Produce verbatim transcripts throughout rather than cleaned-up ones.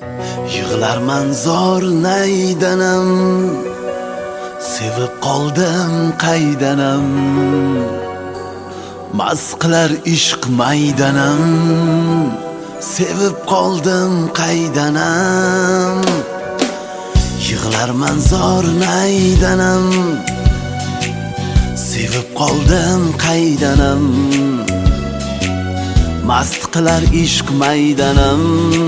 Yig'larman zor naydanam, sevib qoldim qaydanam. Mast qilar ishq maydanam, sevib qoldim qaydanam. Yig'larman zor naydanam, sevib qoldim qaydanam. Mast qilar ishq maydanam,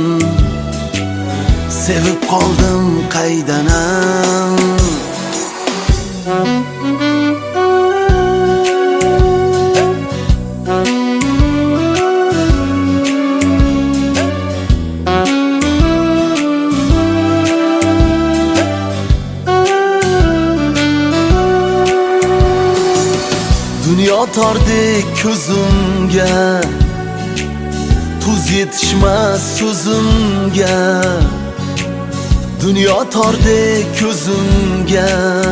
sevib qoldim qaydanam. Dunyo tordek ko'zimga, tuz yetishmas so'zimga. Dunyo tordek ko'zimga,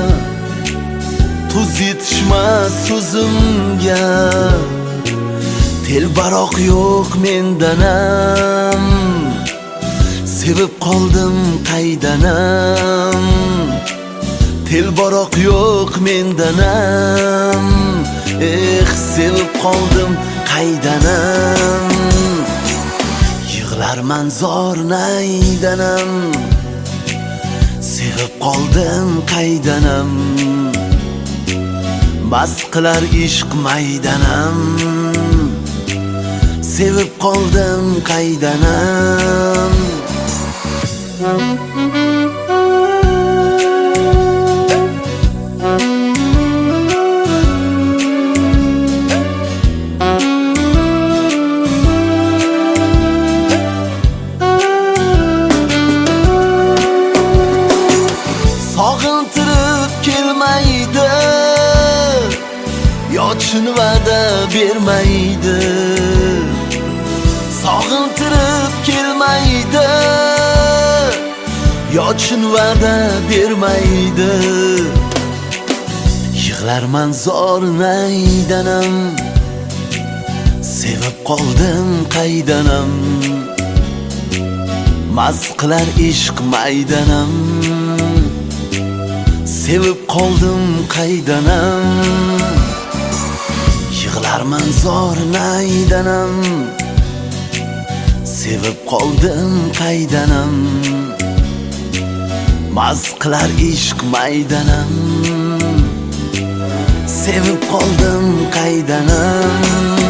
tuz yetishmas so'zimga. Telbaroq yo'q mendanam, sevib qoldim qaydanam. Telbaroq yo'q mendanam, eh sevib qoldim qaydanam. Yig'larman zor naydanam, sevib qoldim qaydanam. Mast qilar ishq maydanam, sevib qoldim qaydanam. Sog'intirib kelmaydi, yotishni va'da bermaydi. Sog'intirib kelmaydi, yotishni va'da bermaydi. Yig'larman zor naydanam, sevib qoldim qaydanam. Mast qilar ishq maydanam, sevib qoldim qaydanam. Yig'larman zor naydanam, sevib qoldim qaydanam. Mast qilar ishq maydanam, sevib qoldim qaydanam.